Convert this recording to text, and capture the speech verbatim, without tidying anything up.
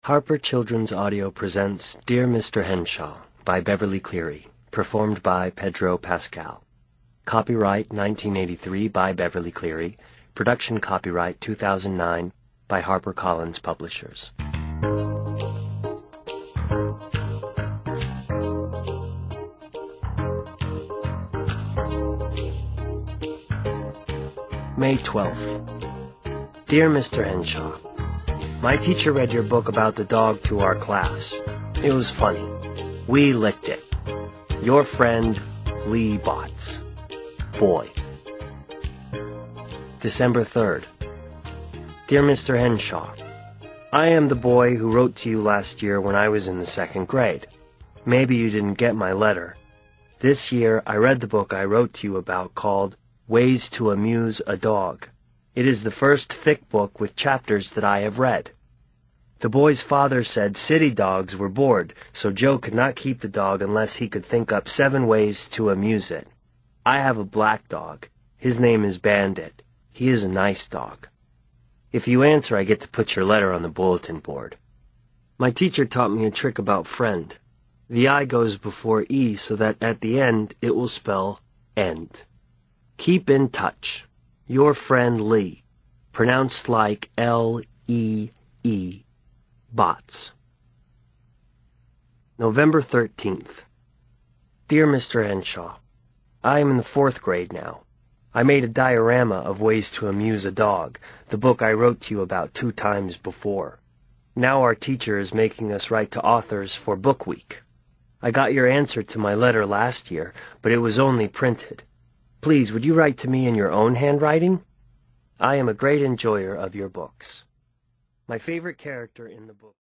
Harper Children's Audio presents Dear Mister Henshaw by Beverly Cleary, performed by Pedro Pascal. Copyright nineteen eighty-three by Beverly Cleary, production copyright two thousand nine by HarperCollins Publishers. May twelfth. Dear Mister Henshaw, my teacher read your book about the dog to our class. It was funny. We licked it. Your friend, Lee Botts. Boy. December third. Dear Mister Henshaw, I am the boy who wrote to you last year when I was in the second grade. Maybe you didn't get my letter. This year I read the book I wrote to you about called Ways to Amuse a Dog. It is the first thick book with chapters that I have read. The boy's father said city dogs were bored, so Joe could not keep the dog unless he could think up seven ways to amuse it. I have a black dog. His name is Bandit. He is a nice dog. If you answer, I get to put your letter on the bulletin board. My teacher taught me a trick about friend. The I goes before E so that at the end it will spell end. Keep in touch. Your friend Lee, pronounced like L E E, Botts. November thirteenth. Dear Mister Henshaw, I am in the fourth grade now. I made a diorama of Ways to Amuse a Dog, the book I wrote to you about two times before. Now our teacher is making us write to authors for Book Week. I got your answer to my letter last year, but it was only printed. Please, would you write to me in your own handwriting? I am a great enjoyer of your books. My favorite character in the book